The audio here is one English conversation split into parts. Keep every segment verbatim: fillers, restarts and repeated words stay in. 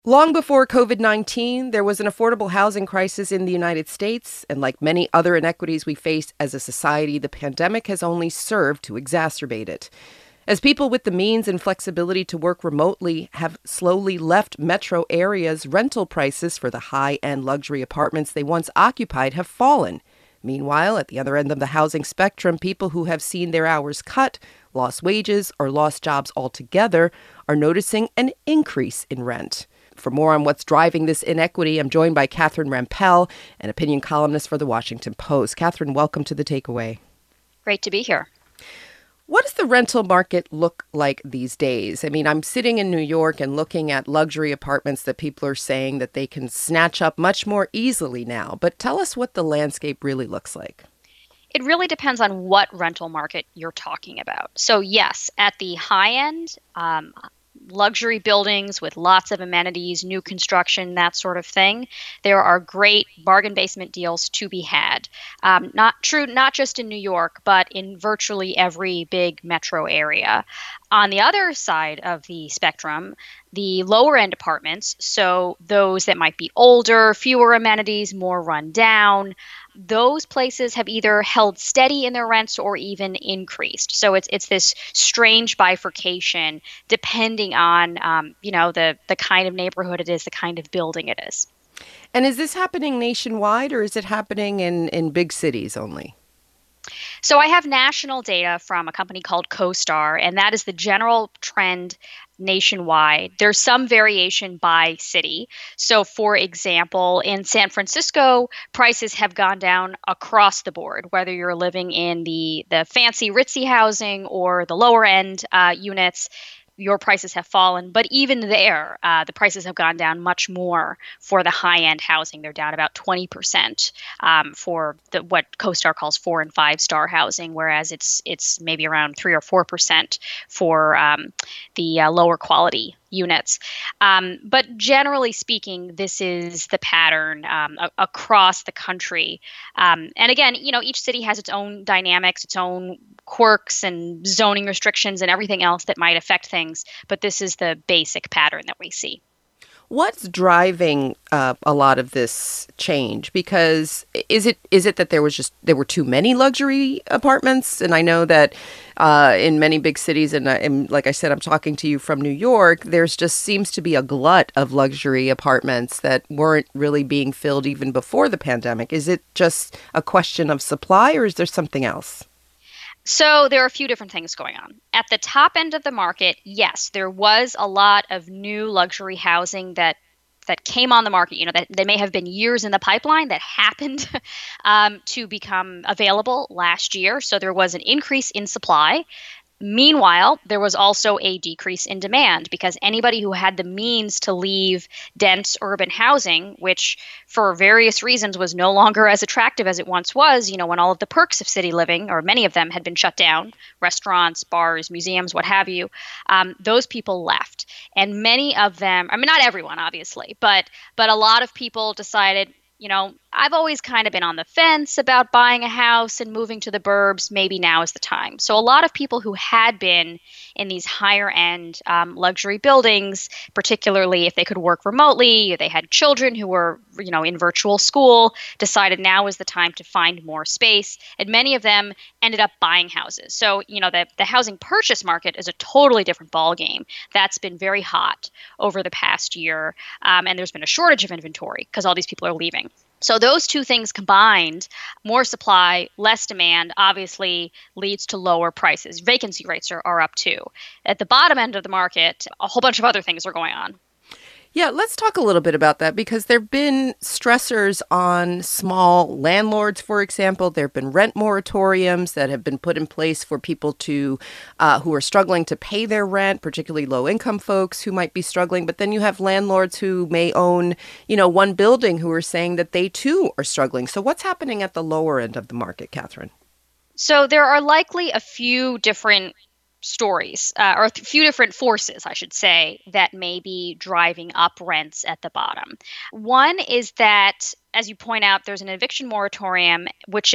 Long before COVID nineteen, there was an affordable housing crisis in the United States, and like many other inequities we face as a society, the pandemic has only served to exacerbate it. As people with the means and flexibility to work remotely have slowly left metro areas, rental prices for the high-end luxury apartments they once occupied have fallen. Meanwhile, at the other end of the housing spectrum, people who have seen their hours cut, lost wages, or lost jobs altogether are noticing an increase in rent. For more on what's driving this inequity, I'm joined by Catherine Rampell, an opinion columnist for The Washington Post. Catherine, welcome to The Takeaway. Great to be here. What does the rental market look like these days? I mean, I'm sitting in New York and looking at luxury apartments that people are saying that they can snatch up much more easily now. But tell us what the landscape really looks like. It really depends on what rental market you're talking about. So yes, at the high end, um, luxury buildings with lots of amenities, new construction, that sort of thing, there are great bargain basement deals to be had. Um, not true, not just in New York, but in virtually every big metro area. On the other side of the spectrum, the lower end apartments, so those that might be older, fewer amenities, more run down, those places have either held steady in their rents or even increased. So it's it's this strange bifurcation depending on um, you know the the kind of neighborhood it is, the kind of building it is. And is this happening nationwide or is it happening in, in big cities only? So I have national data from a company called CoStar, and that is the general trend nationwide. There's some variation by city. So, for example, in San Francisco, prices have gone down across the board, whether you're living in the, the fancy ritzy housing or the lower end uh, units. Your prices have fallen. But even there, uh, the prices have gone down much more for the high-end housing. They're down about twenty percent um, for the, what CoStar calls four and five star housing, whereas it's it's maybe around three or four percent for um, the uh, lower quality units. Um, but generally speaking, this is the pattern um, a- across the country. Um, and again, you know, each city has its own dynamics, its own quirks and zoning restrictions and everything else that might affect things. But this is the basic pattern that we see. What's driving uh, a lot of this change? Because is it is it that there was just there were too many luxury apartments? And I know that uh, in many big cities, and, uh, and like I said, I'm talking to you from New York. There's just seems to be a glut of luxury apartments that weren't really being filled even before the pandemic. Is it just a question of supply, or is there something else? So there are a few different things going on. At the top end of the market, yes, there was a lot of new luxury housing that that came on the market. You know, that they may have been years in the pipeline that happened um, to become available last year. So there was an increase in supply. Meanwhile, there was also a decrease in demand because anybody who had the means to leave dense urban housing, which for various reasons was no longer as attractive as it once was, you know, when all of the perks of city living, or many of them, had been shut down, restaurants, bars, museums, what have you, um, those people left. And many of them, I mean, not everyone, obviously, but but a lot of people decided, you know, I've always kind of been on the fence about buying a house and moving to the burbs. Maybe now is the time. So a lot of people who had been in these higher end um, luxury buildings, particularly if they could work remotely, they had children who were, you know, in virtual school, decided now is the time to find more space. And many of them ended up buying houses. So, you know, the, the housing purchase market is a totally different ballgame. That's been very hot over the past year. Um, and there's been a shortage of inventory because all these people are leaving. So those two things combined, more supply, less demand, obviously leads to lower prices. Vacancy rates are, are up too. At the bottom end of the market, a whole bunch of other things are going on. Yeah, let's talk a little bit about that because there have been stressors on small landlords, for example. There have been rent moratoriums that have been put in place for people to uh, who are struggling to pay their rent, particularly low-income folks who might be struggling. But then you have landlords who may own, you know, one building who are saying that they too are struggling. So what's happening at the lower end of the market, Catherine? So there are likely a few different stories, uh, or a few different forces, I should say, that may be driving up rents at the bottom. One is that, as you point out, there's an eviction moratorium, which is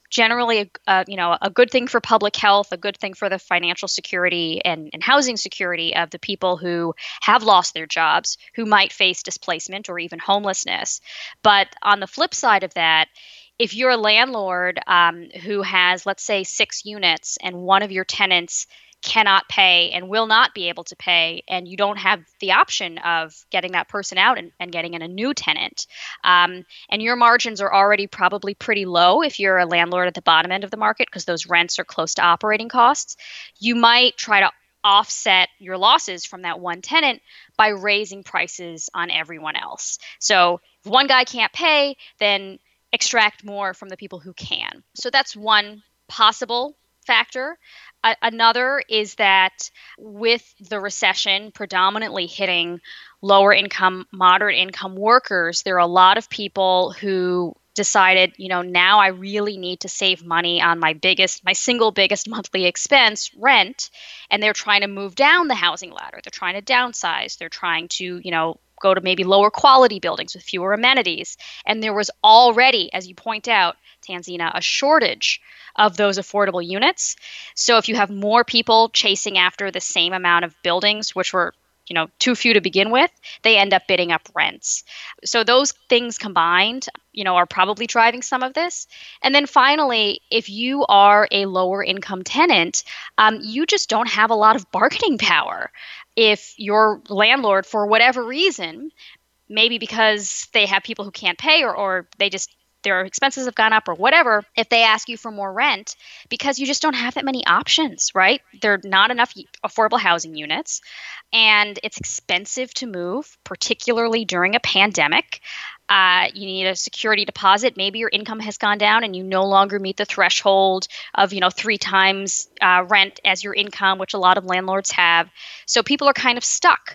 generally a, a you know a good thing for public health, a good thing for the financial security and, and housing security of the people who have lost their jobs, who might face displacement or even homelessness. But on the flip side of that, if you're a landlord um, who has, let's say, six units and one of your tenants cannot pay and will not be able to pay, and you don't have the option of getting that person out and, and getting in a new tenant, um, and your margins are already probably pretty low if you're a landlord at the bottom end of the market because those rents are close to operating costs, you might try to offset your losses from that one tenant by raising prices on everyone else. So if one guy can't pay, then extract more from the people who can. So that's one possible factor. A- another is that with the recession predominantly hitting lower income, moderate income workers, there are a lot of people who decided, you know, now I really need to save money on my biggest, my single biggest monthly expense, rent, and they're trying to move down the housing ladder. They're trying to downsize. They're trying to, you know, go to maybe lower quality buildings with fewer amenities. And there was already, as you point out, Tanzina, a shortage of those affordable units. So if you have more people chasing after the same amount of buildings, which were, you know, too few to begin with, they end up bidding up rents. So those things combined, you know, are probably driving some of this. And then finally, if you are a lower income tenant, um, you just don't have a lot of bargaining power. If your landlord, for whatever reason, maybe because they have people who can't pay or, or they just their expenses have gone up or whatever, if they ask you for more rent, because you just don't have that many options, right? There are not enough affordable housing units, and it's expensive to move, particularly during a pandemic. Uh, you need a security deposit. Maybe your income has gone down and you no longer meet the threshold of, you know, three times uh, rent as your income, which a lot of landlords have. So people are kind of stuck.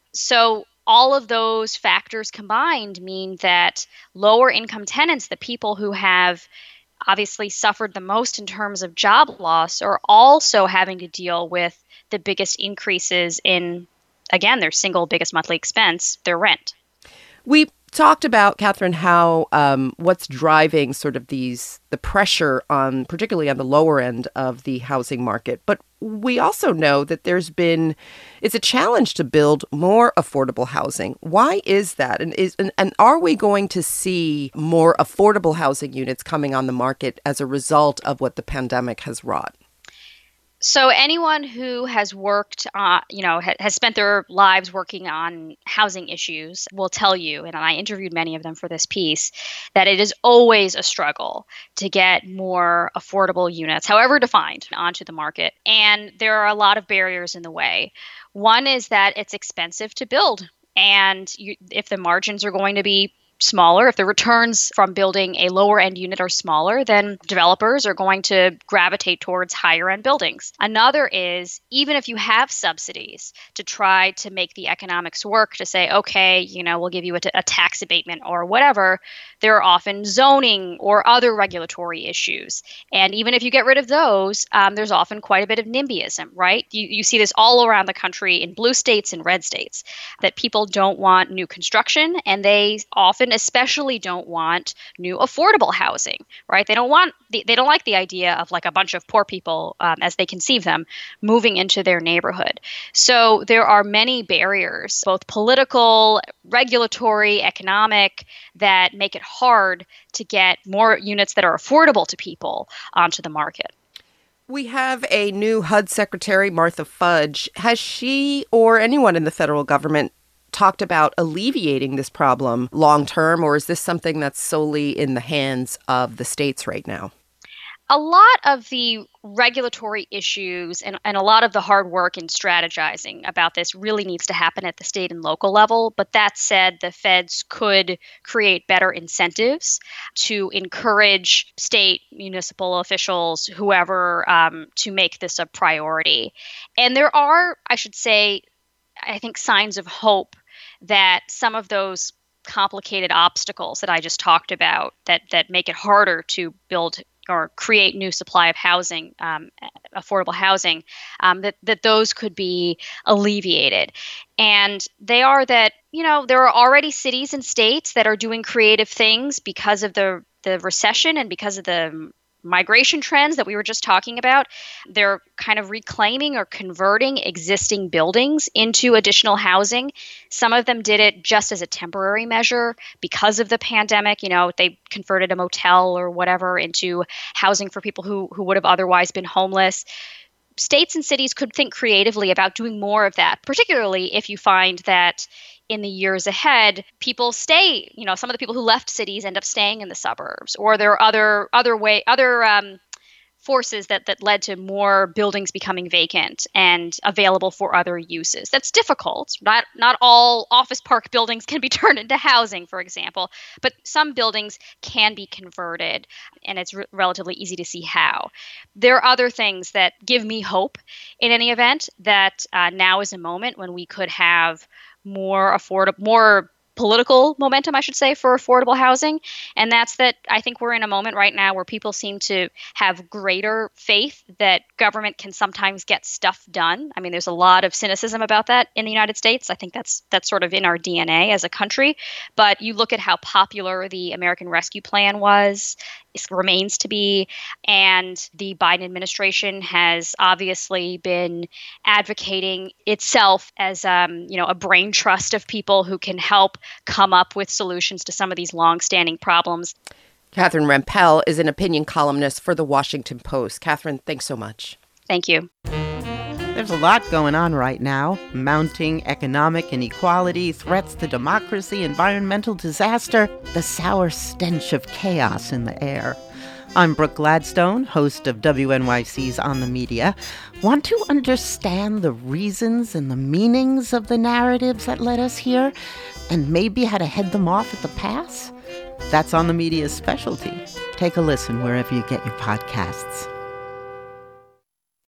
So all of those factors combined mean that lower income tenants, the people who have obviously suffered the most in terms of job loss, are also having to deal with the biggest increases in, again, their single biggest monthly expense, their rent. We talked about, Catherine, how um, what's driving sort of these the pressure on, particularly on the lower end of the housing market. But we also know that there's been, it's a challenge to build more affordable housing. Why is that? And is and, and are we going to see more affordable housing units coming on the market as a result of what the pandemic has wrought? So anyone who has worked, uh, you know, ha- has spent their lives working on housing issues will tell you, and I interviewed many of them for this piece, that it is always a struggle to get more affordable units, however defined, onto the market. And there are a lot of barriers in the way. One is that it's expensive to build. And you, if the margins are going to be smaller, if the returns from building a lower end unit are smaller, then developers are going to gravitate towards higher end buildings. Another is, even if you have subsidies to try to make the economics work, to say, okay, you know, we'll give you a, t- a tax abatement or whatever, there are often zoning or other regulatory issues. And even if you get rid of those, um, there's often quite a bit of NIMBYism, right? You, you see this all around the country in blue states and red states, that people don't want new construction, and they often especially don't want new affordable housing, right? They don't want, the, they don't like the idea of like a bunch of poor people, um, as they conceive them, moving into their neighborhood. So there are many barriers, both political, regulatory, economic, that make it hard to get more units that are affordable to people onto the market. We have a new H U D secretary, Martha Fudge. Has she or anyone in the federal government talked about alleviating this problem long term, or is this something that's solely in the hands of the states right now? A lot of the regulatory issues and, and a lot of the hard work and strategizing about this really needs to happen at the state and local level. But that said, the feds could create better incentives to encourage state, municipal officials, whoever, um, to make this a priority. And there are, I should say, I think, signs of hope that some of those complicated obstacles that I just talked about that that make it harder to build or create new supply of housing, um, affordable housing, um, that, that those could be alleviated. And they are that, you know, there are already cities and states that are doing creative things because of the, the recession and because of the migration trends that we were just talking about. They're kind of reclaiming or converting existing buildings into additional housing. Some of them did it just as a temporary measure because of the pandemic. You know, they converted a motel or whatever into housing for people who, who would have otherwise been homeless. States and cities could think creatively about doing more of that, particularly if you find that in the years ahead, people stay, you know, some of the people who left cities end up staying in the suburbs, or there are other other way other um, forces that that led to more buildings becoming vacant and available for other uses. That's difficult. Not not all office park buildings can be turned into housing, for example, but some buildings can be converted, and it's re- relatively easy to see how. There are other things that give me hope in any event, that uh, now is a moment when we could have more affordable, more political momentum, I should say, for affordable housing. And that's that I think we're in a moment right now where people seem to have greater faith that government can sometimes get stuff done. I mean, there's a lot of cynicism about that in the United States. I think that's that's sort of in our D N A as a country. But you look at how popular the American Rescue Plan was, it remains to be, and the Biden administration has obviously been advocating itself as um, you know, a brain trust of people who can help come up with solutions to some of these longstanding problems. Catherine Rampell is an opinion columnist for The Washington Post. Catherine, thanks so much. Thank you. There's a lot going on right now. Mounting economic inequality, threats to democracy, environmental disaster, the sour stench of chaos in the air. I'm Brooke Gladstone, host of W N Y C's On the Media. Want to understand the reasons and the meanings of the narratives that led us here, and maybe how to head them off at the pass? That's On the Media's specialty. Take a listen wherever you get your podcasts.